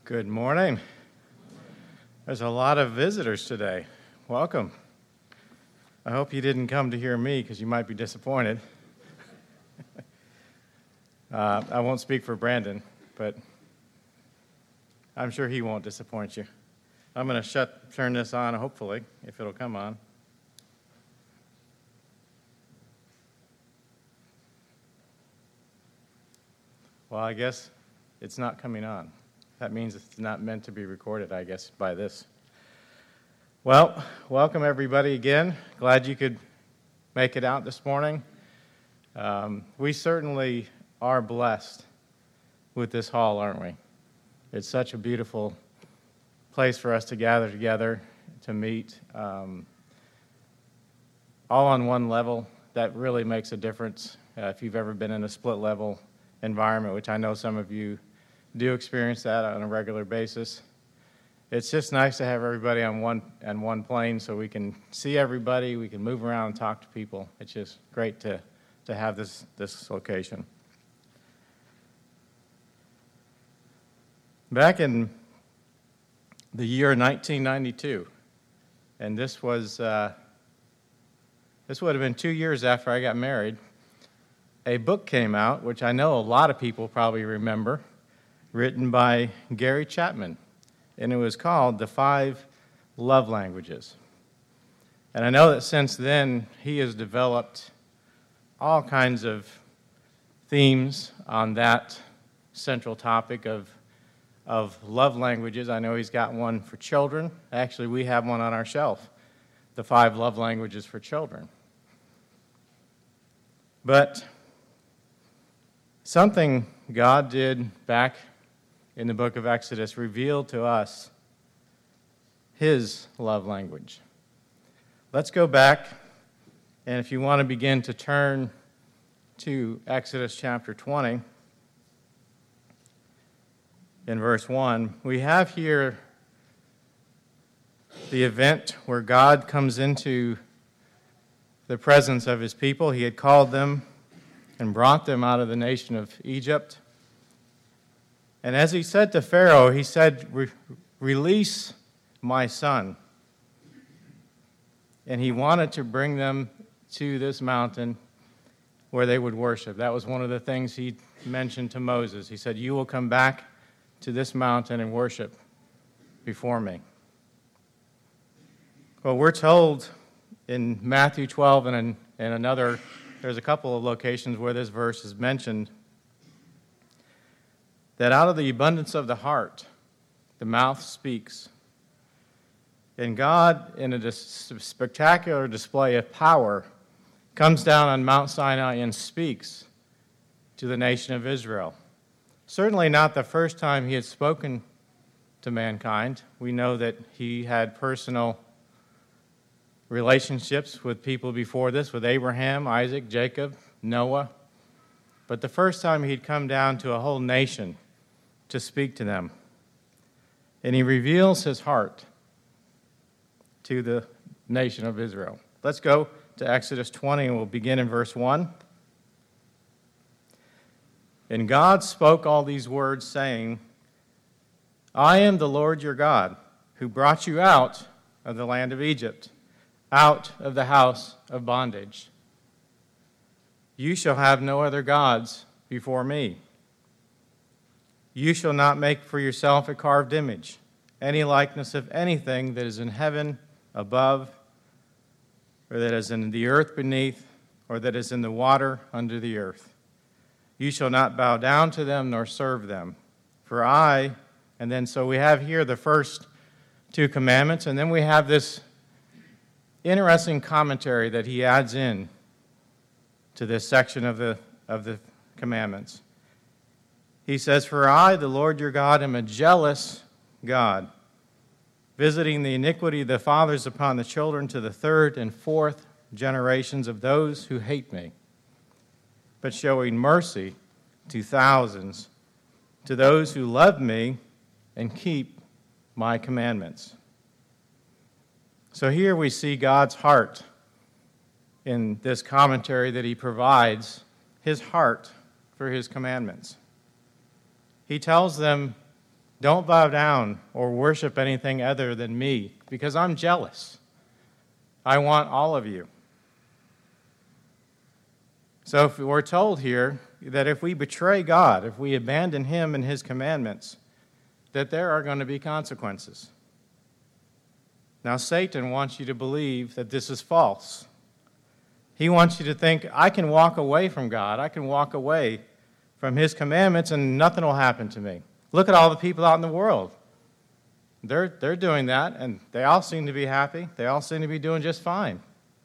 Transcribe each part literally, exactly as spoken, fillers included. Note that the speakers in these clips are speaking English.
Good morning. There's a lot of visitors today. Welcome. I hope you didn't come to hear me because you might be disappointed. uh, I won't speak for Brandon, but I'm sure he won't disappoint you. I'm going to shut, turn this on, hopefully, if it'll come on. Well, I guess it's not coming on. That means it's not meant to be recorded, I guess, by this. Well, welcome everybody again. Glad you could make it out this morning. Um, we certainly are blessed with this hall, aren't we? It's such a beautiful place for us to gather together, to meet, um, all on one level. That really makes a difference. Uh, if you've ever been in a split-level environment, which I know some of you do experience that on a regular basis. It's just nice to have everybody on one on one plane so we can see everybody, we can move around and talk to people. It's just great to, to have this, this location. Back in the year nineteen ninety-two, and this was uh, this would have been two years after I got married, a book came out, which I know a lot of people probably remember, written by Gary Chapman, and it was called The Five Love Languages. And I know that since then, he has developed all kinds of themes on that central topic of, of love languages. I know he's got one for children. Actually, we have one on our shelf, The Five Love Languages for Children. But something God did back in the book of Exodus revealed to us his love language. Let's go back, and if you want to begin to turn to Exodus chapter twenty, in verse one, we have here the event where God comes into the presence of his people. He had called them and brought them out of the nation of Egypt. And as he said to Pharaoh, he said, Re- release my son. And he wanted to bring them to this mountain where they would worship. That was one of the things he mentioned to Moses. He said, you will come back to this mountain and worship before me. Well, we're told in Matthew twelve and in, in another, there's a couple of locations where this verse is mentioned, that out of the abundance of the heart, the mouth speaks. And God, in a dis- spectacular display of power, comes down on Mount Sinai and speaks to the nation of Israel. Certainly not the first time he had spoken to mankind. We know that he had personal relationships with people before this, with Abraham, Isaac, Jacob, Noah. But the first time he'd come down to a whole nation to speak to them. And he reveals his heart to the nation of Israel. Let's go to Exodus twenty, and we'll begin in verse one. And God spoke all these words, saying, I am the Lord your God, who brought you out of the land of Egypt, out of the house of bondage. You shall have no other gods before me. You shall not make for yourself a carved image, any likeness of anything that is in heaven above, or that is in the earth beneath, or that is in the water under the earth. You shall not bow down to them nor serve them. For I, and then so we have here the first two commandments, and then we have this interesting commentary that he adds in to this section of the of the commandments. He says, for I, the Lord your God, am a jealous God, visiting the iniquity of the fathers upon the children to the third and fourth generations of those who hate me, but showing mercy to thousands, to those who love me and keep my commandments. So here we see God's heart in this commentary that he provides, his heart for his commandments. He tells them Don't bow down or worship anything other than me, because I'm jealous. I want all of you. So if we're told here that if we betray God, if we abandon him and his commandments, that there are going to be consequences. Now, Satan wants you to believe that this is false. He wants you to think, I can walk away from God. I can walk away from his commandments and nothing will happen to me. Look at all the people out in the world. They're, they're doing that, and they all seem to be happy. They all seem to be doing just fine.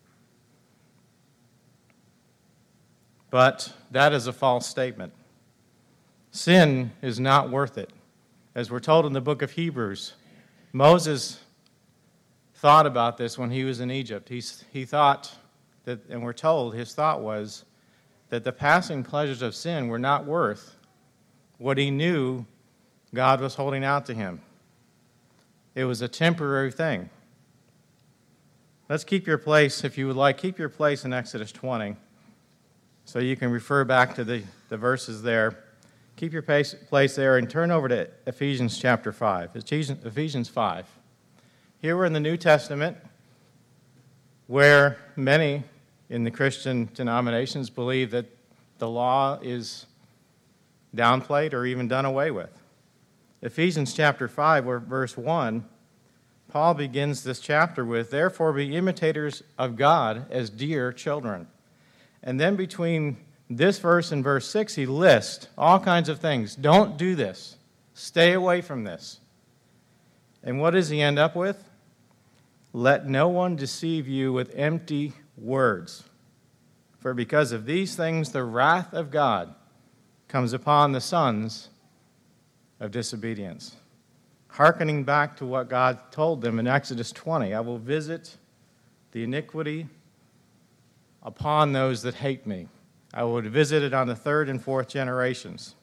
But that is a false statement. Sin is not worth it. As we're told in the book of Hebrews, Moses thought about this when he was in Egypt. He, he thought that, and we're told his thought was that the passing pleasures of sin were not worth what he knew God was holding out to him. It was a temporary thing. Let's keep your place, if you would like, keep your place in Exodus twenty, so you can refer back to the, the verses there. Keep your place, place there and turn over to Ephesians chapter five. Ephesians five. Here we're in the New Testament, where many in the Christian denominations believe that the law is downplayed or even done away with. Ephesians chapter five, where verse one, Paul begins this chapter with, therefore be imitators of God as dear children. And then between this verse and verse six, he lists all kinds of things. Don't do this. Stay away from this. And what does he end up with? Let no one deceive you with empty words. For because of these things, the wrath of God comes upon the sons of disobedience. Hearkening back to what God told them in Exodus twenty, I will visit the iniquity upon those that hate me. I will visit it on the third and fourth generations.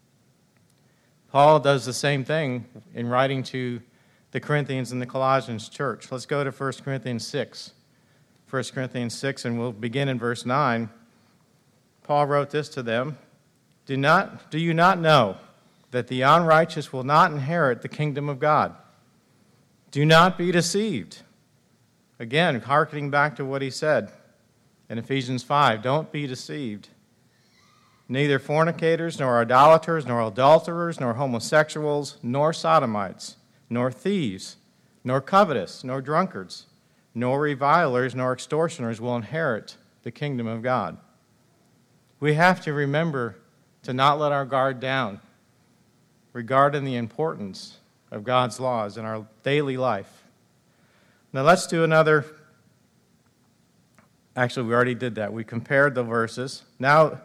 Paul does the same thing in writing to the Corinthians and the Colossians church. Let's go to First Corinthians six. First Corinthians six, and we'll begin in verse nine. Paul wrote this to them, Do not, do you not know that the unrighteous will not inherit the kingdom of God? Do not be deceived. Again, hearkening back to what he said in Ephesians five, don't be deceived. Neither fornicators, nor idolaters, nor adulterers, nor homosexuals, nor sodomites, nor thieves, nor covetous, nor drunkards, nor revilers, nor extortioners will inherit the kingdom of God. We have to remember to not let our guard down regarding the importance of God's laws in our daily life. Now let's do another. Actually, we already did that. We compared the verses. Now,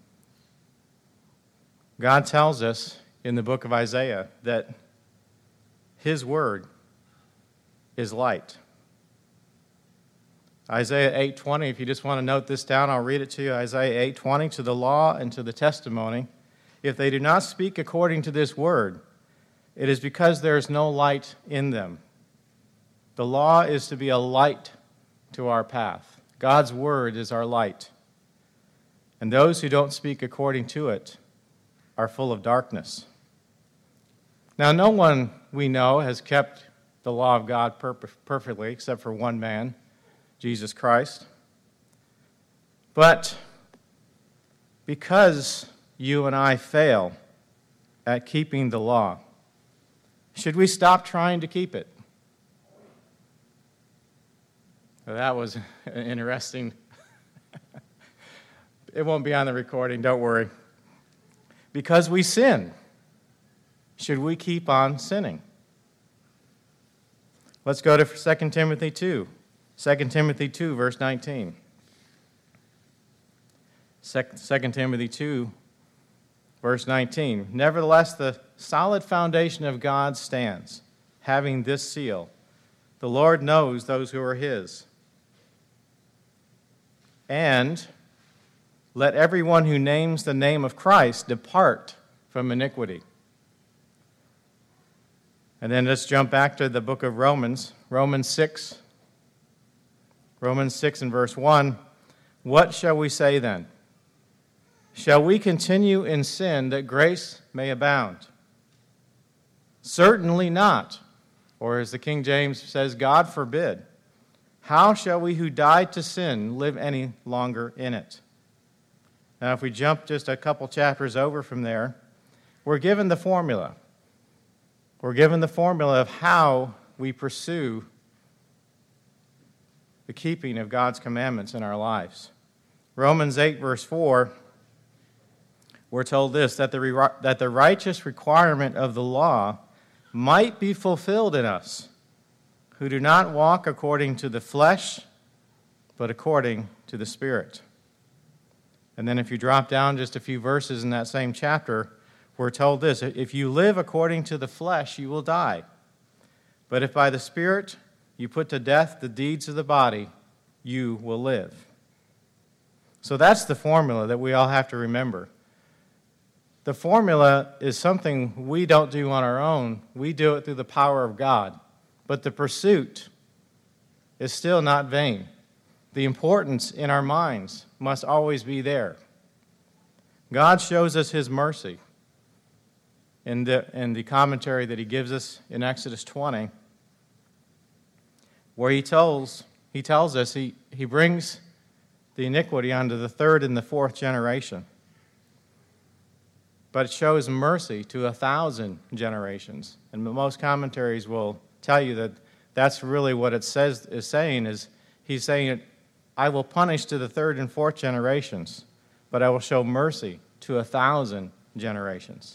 God tells us in the book of Isaiah that his word is light. Isaiah eight twenty, if you just want to note this down, I'll read it to you. Isaiah eight twenty, to the law and to the testimony, if they do not speak according to this word, it is because there is no light in them. The law is to be a light to our path. God's word is our light. And those who don't speak according to it are full of darkness. Now, no one we know has kept the law of God perfectly, except for one man, Jesus Christ. But because you and I fail at keeping the law, should we stop trying to keep it? Well, that was interesting. It won't be on the recording, don't worry. Because we sin, should we keep on sinning? Let's go to Second Timothy two. Second Timothy two, verse nineteen. Second Timothy two, verse nineteen. Nevertheless, the solid foundation of God stands, having this seal. The Lord knows those who are his. And let everyone who names the name of Christ depart from iniquity. And then let's jump back to the book of Romans, Romans six. Romans six and verse one. What shall we say then? Shall we continue in sin that grace may abound? Certainly not. Or as the King James says, God forbid. How shall we who died to sin live any longer in it? Now, if we jump just a couple chapters over from there, we're given the formula. We're given the formula of how we pursue the keeping of God's commandments in our lives. Romans eight, verse four, we're told this, that the, that the righteous requirement of the law might be fulfilled in us, who do not walk according to the flesh, but according to the Spirit. And then if you drop down just a few verses in that same chapter, we're told this, if you live according to the flesh, you will die. But if by the Spirit you put to death the deeds of the body, you will live. So that's the formula that we all have to remember. The formula is something we don't do on our own. We do it through the power of God. But the pursuit is still not vain. The importance in our minds must always be there. God shows us his mercy in the, in the commentary that he gives us in Exodus twenty, where he tells, he tells us he, he brings the iniquity onto the third and the fourth generation. But it shows mercy to a thousand generations. And most commentaries will tell you that that's really what it says is saying, is he's saying, I will punish to the third and fourth generations, but I will show mercy to a thousand generations.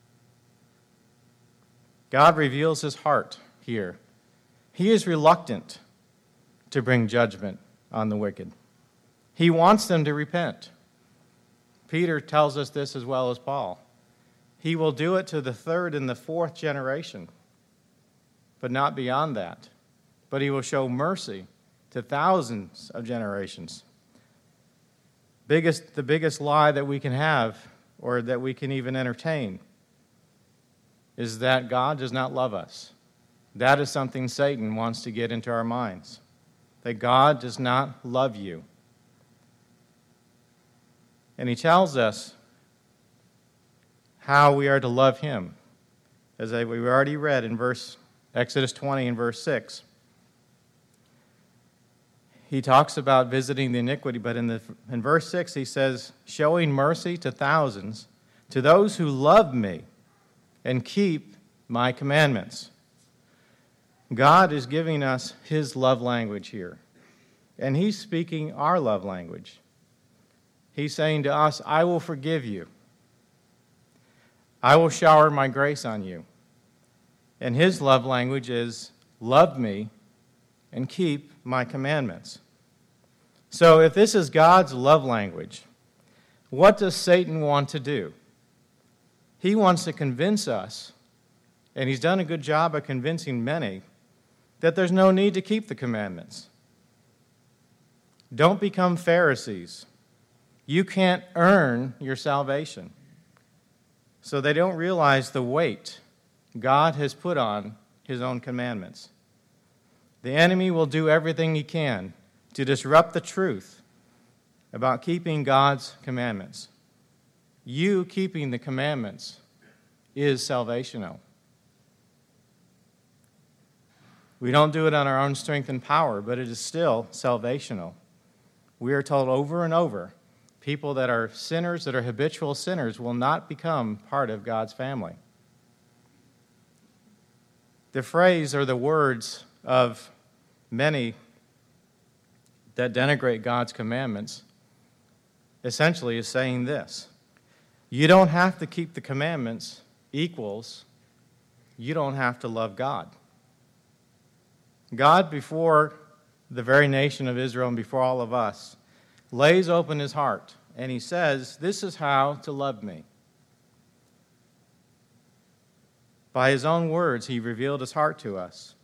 God reveals his heart here. He is reluctant to bring judgment on the wicked. He wants them to repent. Peter tells us this as well as Paul. He will do it to the third and the fourth generation, but not beyond that. But he will show mercy to thousands of generations. Biggest, the biggest lie that we can have, or that we can even entertain, is that God does not love us. That is something Satan wants to get into our minds, that God does not love you. And he tells us how we are to love him. As we already read in verse Exodus twenty and verse six. He talks about visiting the iniquity, but in, the, in verse six he says, showing mercy to thousands, to those who love me and keep my commandments. God is giving us his love language here, and he's speaking our love language. He's saying to us, I will forgive you. I will shower my grace on you. And his love language is, love me and keep my commandments. So if this is God's love language, what does Satan want to do? He wants to convince us, and he's done a good job of convincing many, that there's no need to keep the commandments. Don't become Pharisees. You can't earn your salvation. So they don't realize the weight God has put on his own commandments. The enemy will do everything he can to disrupt the truth about keeping God's commandments. You keeping the commandments is salvational. We don't do it on our own strength and power, but it is still salvational. We are told over and over, people that are sinners, that are habitual sinners, will not become part of God's family. The phrase or the words of many that denigrate God's commandments essentially is saying this: you don't have to keep the commandments equals you don't have to love God. God, before the very nation of Israel and before all of us, lays open his heart, and he says, this is how to love me. By his own words, he revealed his heart to us.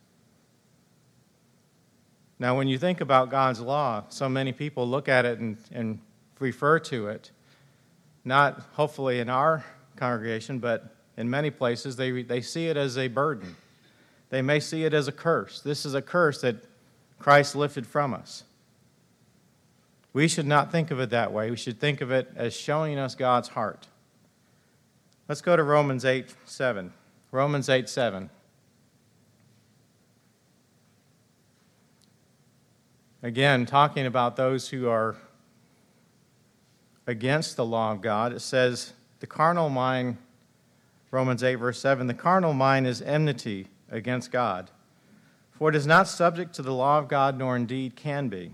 Now, when you think about God's law, so many people look at it and, and refer to it, not hopefully in our congregation, but in many places, they, they see it as a burden. They may see it as a curse. This is a curse that Christ lifted from us. We should not think of it that way. We should think of it as showing us God's heart. Let's go to Romans eight seven. Romans eight seven. Again, talking about those who are against the law of God, it says, the carnal mind, Romans eight, verse seven, the carnal mind is enmity against God, for it is not subject to the law of God, nor indeed can be.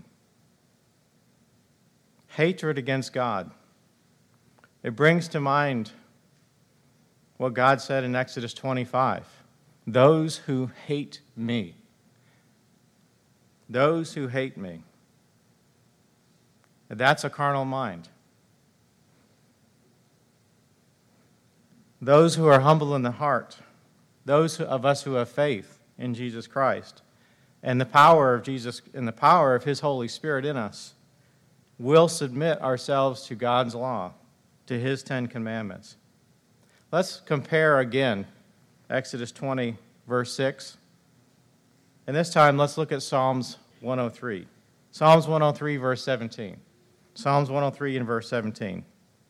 Hatred against God. It brings to mind what God said in Exodus twenty-five, those who hate me. Those who hate me. That's a carnal mind. Those who are humble in the heart, those of us who have faith in Jesus Christ and the power of Jesus and the power of His Holy Spirit in us, will submit ourselves to God's law, to His Ten Commandments. Let's compare again Exodus twenty, verse six. And this time, let's look at Psalms one oh three. Psalms one oh three, verse seventeen. Psalms one oh three and verse seventeen.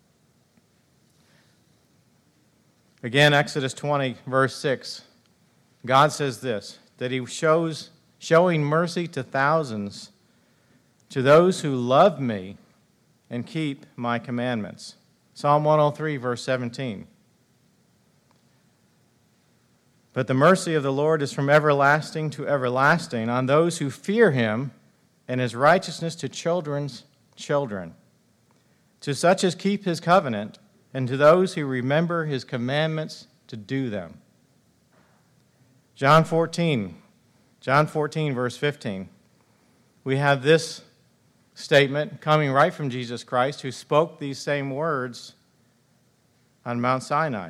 Again, Exodus twenty, verse six. God says this, that He shows, showing mercy to thousands, to those who love me and keep my commandments. Psalm one oh three, verse seventeen. But the mercy of the Lord is from everlasting to everlasting on those who fear Him, and His righteousness to children's children, to such as keep His covenant, and to those who remember His commandments to do them. John fourteen, John fourteen, verse fifteen. We have this statement coming right from Jesus Christ, who spoke these same words on Mount Sinai.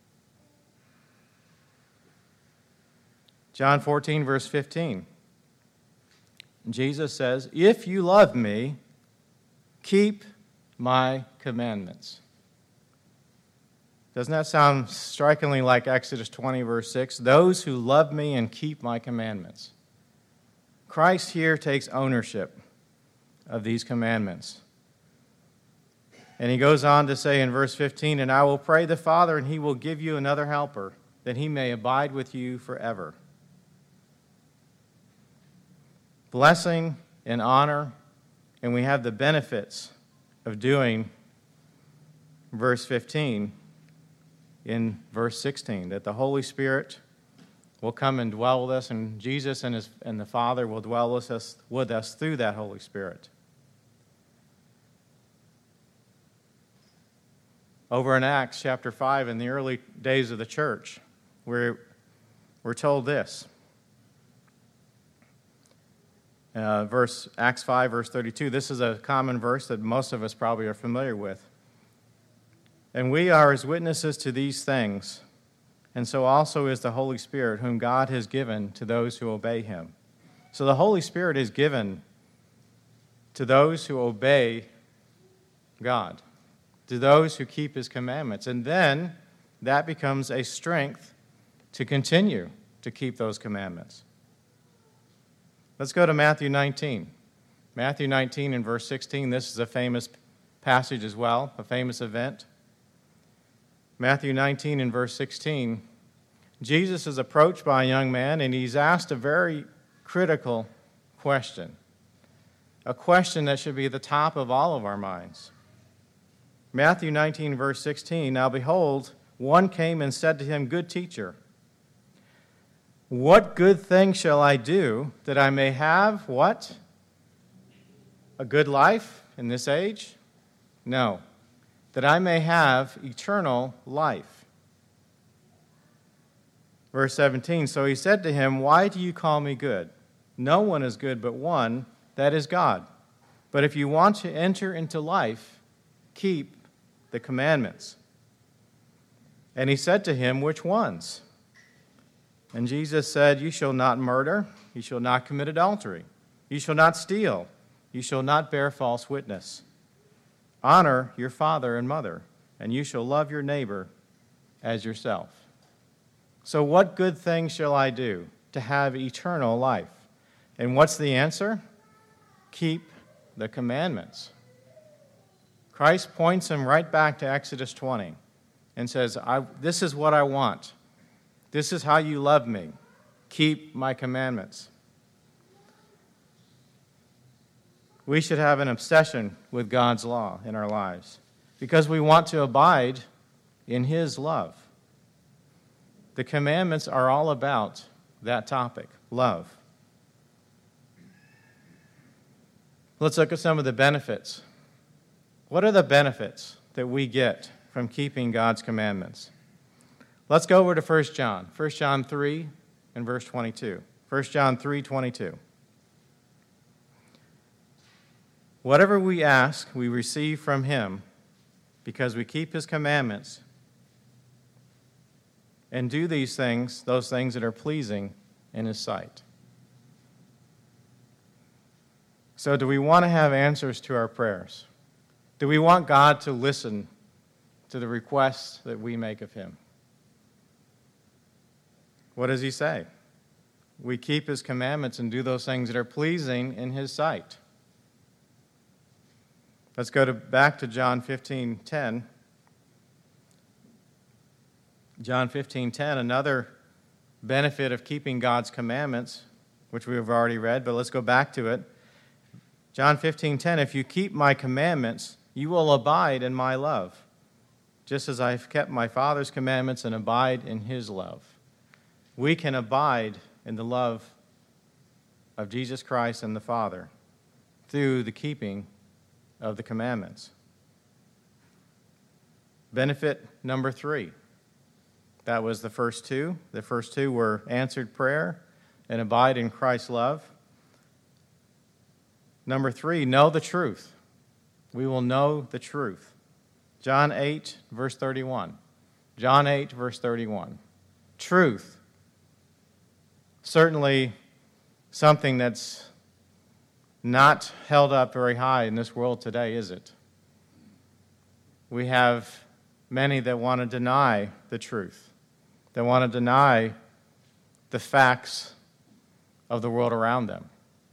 John fourteen, verse fifteen. Jesus says, if you love me, keep my commandments. Doesn't that sound strikingly like Exodus twenty, verse six? Those who love me and keep my commandments. Christ here takes ownership of these commandments. And He goes on to say in verse fifteen, and I will pray the Father, and He will give you another helper, that He may abide with you forever. Blessing and honor, and we have the benefits of doing verse fifteen in verse sixteen, that the Holy Spirit will come and dwell with us, and Jesus and, his, and the Father will dwell with us, with us through that Holy Spirit. Over in Acts chapter five, in the early days of the church, we're, we're told this. Uh, verse Acts five, verse thirty-two. This is a common verse that most of us probably are familiar with. And we are His witnesses to these things, and so also is the Holy Spirit, whom God has given to those who obey Him. So the Holy Spirit is given to those who obey God, to those who keep His commandments. And then that becomes a strength to continue to keep those commandments. Let's go to Matthew nineteen. Matthew nineteen and verse sixteen. This is a famous passage as well, a famous event. Matthew nineteen and verse sixteen. Jesus is approached by a young man, and he's asked a very critical question, a question that should be at the top of all of our minds. Matthew nineteen, verse sixteen. Now behold, one came and said to him, Good teacher, what good thing shall I do that I may have what? A good life in this age? No. That I may have eternal life. Verse seventeen, so he said to him, Why do you call me good? No one is good but one, that is God. But if you want to enter into life, keep the commandments. And he said to him, Which ones? And Jesus said, You shall not murder, you shall not commit adultery, you shall not steal, you shall not bear false witness. Honor your father and mother, and you shall love your neighbor as yourself. So what good thing shall I do to have eternal life? And what's the answer? Keep the commandments. Christ points him right back to Exodus twenty and says, I, this is what I want. This is how you love me. Keep my commandments. We should have an obsession with God's law in our lives because we want to abide in His love. The commandments are all about that topic, love. Let's look at some of the benefits. What are the benefits that we get from keeping God's commandments? Let's go over to First John. First John three and verse twenty-two. First John three twenty-two. Whatever we ask, we receive from Him because we keep His commandments and do these things, those things that are pleasing in His sight. So do we want to have answers to our prayers? Do we want God to listen to the requests that we make of Him? What does He say? We keep His commandments and do those things that are pleasing in His sight. Let's go to, back to John fifteen ten. John fifteen ten, another benefit of keeping God's commandments, which we have already read, but let's go back to it. John fifteen ten, if you keep my commandments, you will abide in my love, just as I've kept my Father's commandments and abide in His love. We can abide in the love of Jesus Christ and the Father through the keeping of the commandments. Benefit number three. That was the first two. The first two were answered prayer and abide in Christ's love. Number three, know the truth. We will know the truth. John eight, verse thirty-one. John eight, verse thirty-one. Truth. Certainly something that's not held up very high in this world today, is it? We have many that want to deny the truth. They want to deny the facts of the world around them.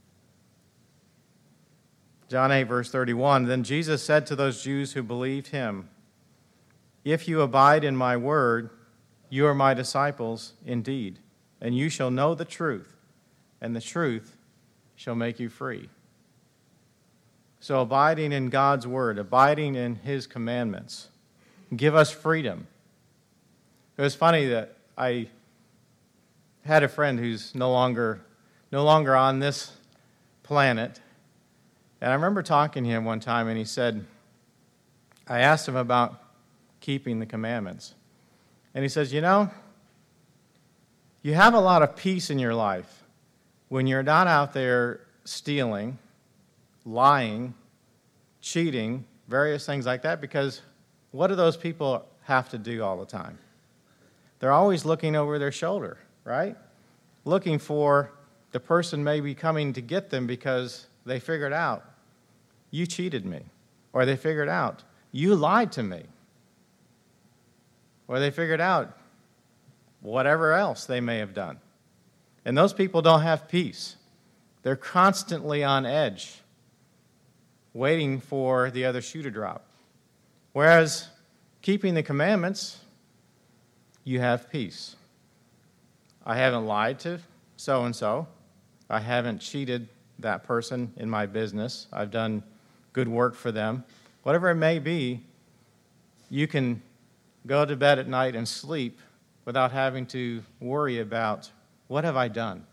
John eight, verse thirty-one, then Jesus said to those Jews who believed Him, if you abide in my word, you are my disciples indeed, and you shall know the truth, and the truth shall make you free. So abiding in God's word, abiding in His commandments, give us freedom. It was funny that I had a friend who's no longer, no longer on this planet, and I remember talking to him one time, and he said, I asked him about keeping the commandments, and he says, you know, you have a lot of peace in your life when you're not out there stealing, lying, cheating, various things like that, because what do those people have to do all the time? They're always looking over their shoulder, right? Looking for the person maybe coming to get them because they figured out, you cheated me, or they figured out, you lied to me, or they figured out whatever else they may have done. And those people don't have peace. They're constantly on edge, waiting for the other shoe to drop. Whereas keeping the commandments, you have peace. I haven't lied to so-and-so. I haven't cheated that person in my business. I've done good work for them. Whatever it may be, you can go to bed at night and sleep without having to worry about, what have I done?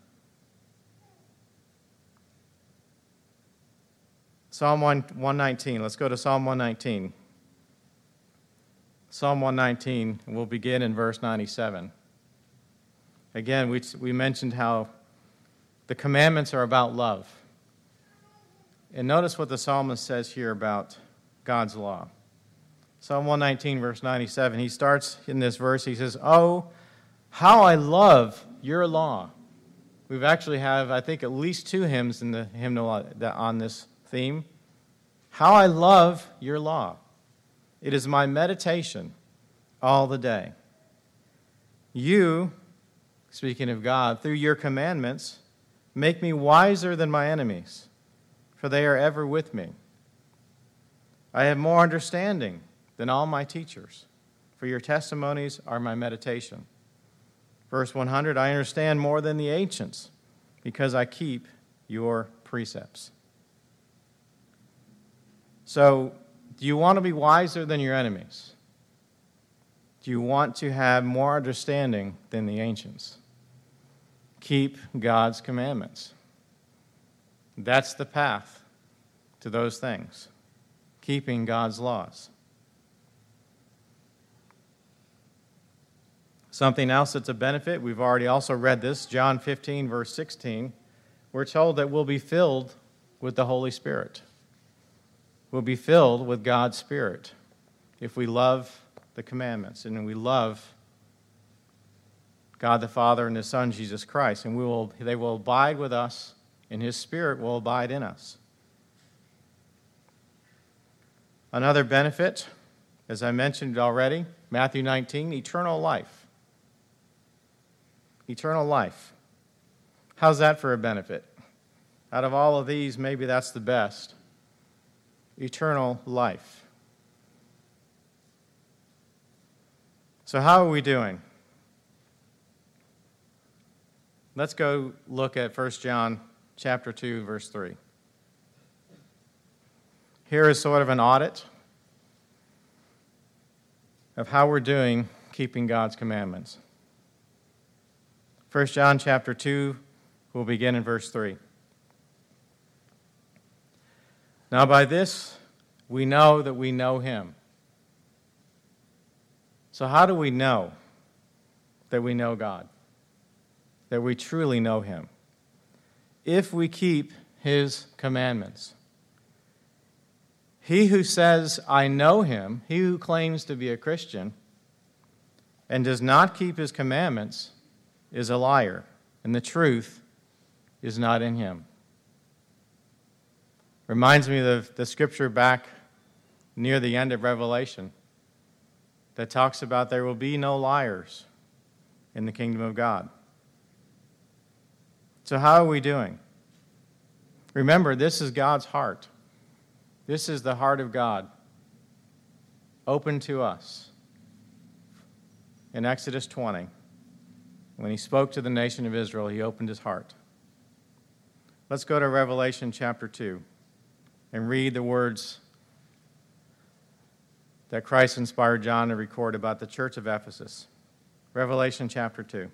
Psalm one nineteen. Let's go to Psalm one nineteen. Psalm one nineteen, and we'll begin in verse ninety-seven. Again, we, we mentioned how the commandments are about love. And notice what the psalmist says here about God's law. Psalm one nineteen, verse ninety-seven, he starts in this verse, he says, oh, how I love your law. We've actually have, I think, at least two hymns in the hymnal on this theme. How I love your law. It is my meditation all the day. You, speaking of God, through your commandments, make me wiser than my enemies, for they are ever with me. I have more understanding than all my teachers, for your testimonies are my meditation. Verse one hundred, I understand more than the ancients, because I keep your precepts. So, do you want to be wiser than your enemies? Do you want to have more understanding than the ancients? Keep God's commandments. That's the path to those things, keeping God's laws. Something else that's a benefit, we've already also read this, John fifteen, verse sixteen. We're told that we'll be filled with the Holy Spirit. We'll be filled with God's Spirit if we love the commandments and we love God the Father and His Son, Jesus Christ. And we will, they will abide with us, and His Spirit will abide in us. Another benefit, as I mentioned already, Matthew nineteen, eternal life. Eternal life. How's that for a benefit? Out of all of these, maybe that's the best. Eternal life. So how are we doing? Let's go look at First John chapter two, verse three. Here is sort of an audit of how we're doing keeping God's commandments. First John chapter two, we'll begin in verse three. Now by this we know that we know Him. So how do we know that we know God? That we truly know Him? If we keep His commandments. He who says, I know Him, he who claims to be a Christian, and does not keep His commandments, is a liar, and the truth is not in him. Reminds me of the scripture back near the end of Revelation that talks about there will be no liars in the kingdom of God. So how are we doing? Remember, this is God's heart. This is the heart of God, open to us. In Exodus twenty, when He spoke to the nation of Israel, He opened His heart. Let's go to Revelation chapter two and read the words that Christ inspired John to record about the church of Ephesus. Revelation chapter two.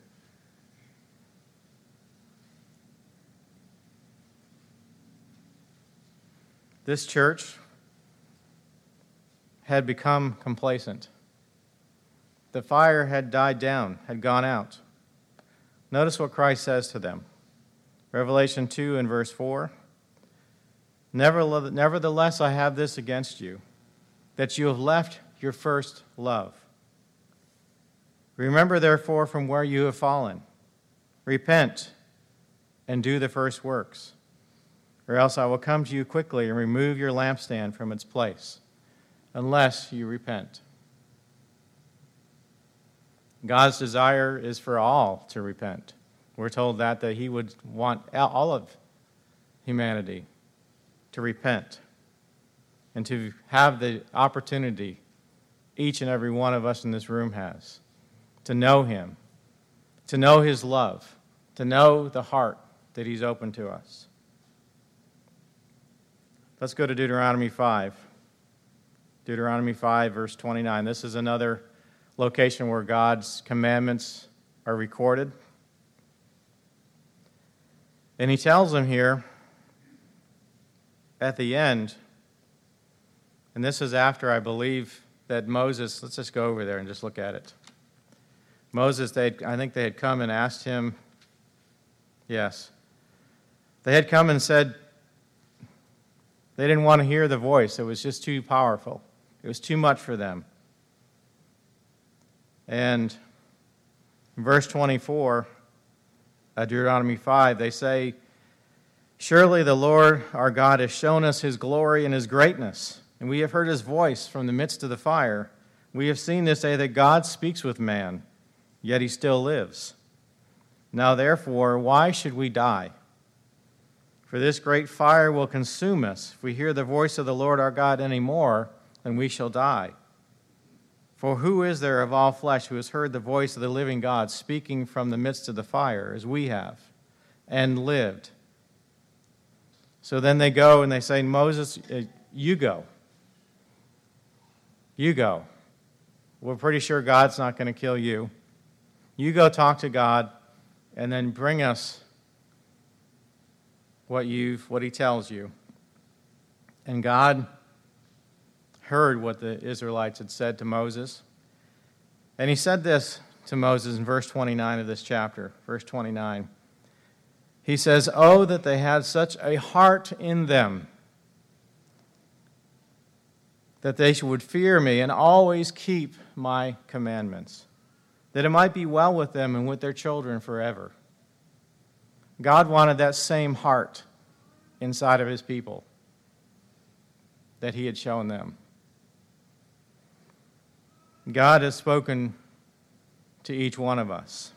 This church had become complacent. The fire had died down, had gone out. Notice what Christ says to them. Revelation two and verse four. Nevertheless, I have this against you, that you have left your first love. Remember, therefore, from where you have fallen. Repent and do the first works, or else I will come to you quickly and remove your lampstand from its place, unless you repent. God's desire is for all to repent. We're told that, that He would want all of humanity to repent and to have the opportunity each and every one of us in this room has to know Him, to know His love, to know the heart that He's opened to us. Let's go to Deuteronomy five. Deuteronomy five, verse twenty-nine. This is another location where God's commandments are recorded. And He tells them here at the end, and this is after, I believe, that Moses, let's just go over there and just look at it. Moses, they I think they had come and asked him, yes, they had come and said they didn't want to hear the voice. It was just too powerful. It was too much for them. And in verse twenty-four of Deuteronomy five, they say, surely the Lord our God has shown us His glory and His greatness, and we have heard His voice from the midst of the fire. We have seen this day that God speaks with man, yet He still lives. Now therefore, why should we die? For this great fire will consume us. If we hear the voice of the Lord our God any more, then we shall die. For who is there of all flesh who has heard the voice of the living God speaking from the midst of the fire, as we have, and lived? So then they go and they say, Moses, you go. You go. We're pretty sure God's not going to kill you. You go talk to God and then bring us what you've what he tells you. And God heard what the Israelites had said to Moses. And he said this to Moses in verse twenty-nine of this chapter, verse twenty-nine. He says, "Oh, that they had such a heart in them, that they would fear me and always keep my commandments, that it might be well with them and with their children forever." God wanted that same heart inside of his people that he had shown them. God has spoken to each one of us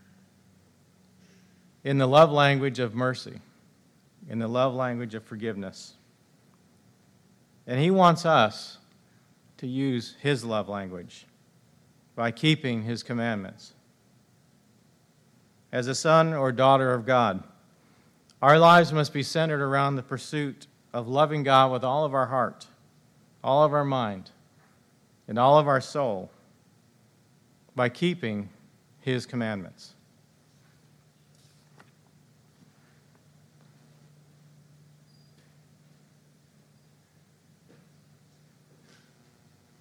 in the love language of mercy, in the love language of forgiveness. And he wants us to use his love language by keeping his commandments. As a son or daughter of God, our lives must be centered around the pursuit of loving God with all of our heart, all of our mind, and all of our soul by keeping his commandments.